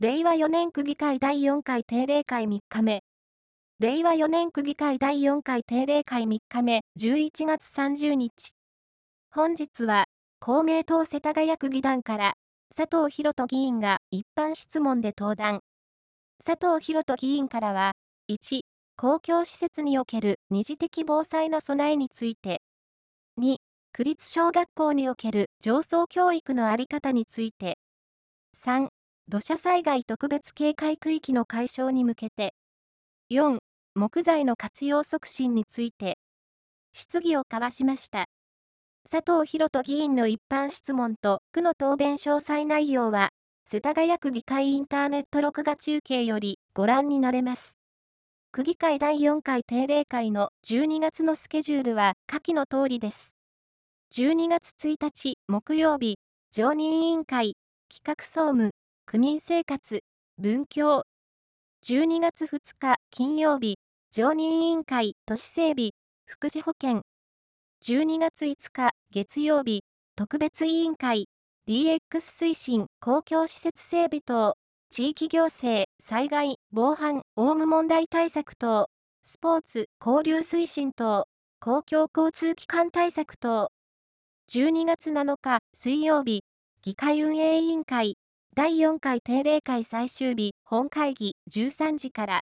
令和4年区議会第4回定例会3日目。令和4年区議会第4回定例会3日目、11月30日。本日は、公明党世田谷区議団から、佐藤博人議員が一般質問で登壇。佐藤博人議員からは、1、公共施設における二次的防災の備えについて、2、区立小学校における情操教育のあり方について、3、土砂災害特別警戒区域の解消に向けて、4、木材の活用促進について、質疑を交わしました。佐藤博人議員の一般質問と区の答弁詳細内容は、世田谷区議会インターネット録画中継よりご覧になれます。区議会第4回定例会の12月のスケジュールは下記の通りです。12月1日木曜日、常任委員会、企画総務、区民生活、文教。12月2日金曜日、常任委員会、都市整備、福祉保健。12月5日月曜日、特別委員会、DX 推進、公共施設整備等、地域行政、災害、防犯、オウム問題対策等、スポーツ、交流推進等、公共交通機関対策等。12月7日水曜日、議会運営委員会、第4回定例会最終日、本会議13時から、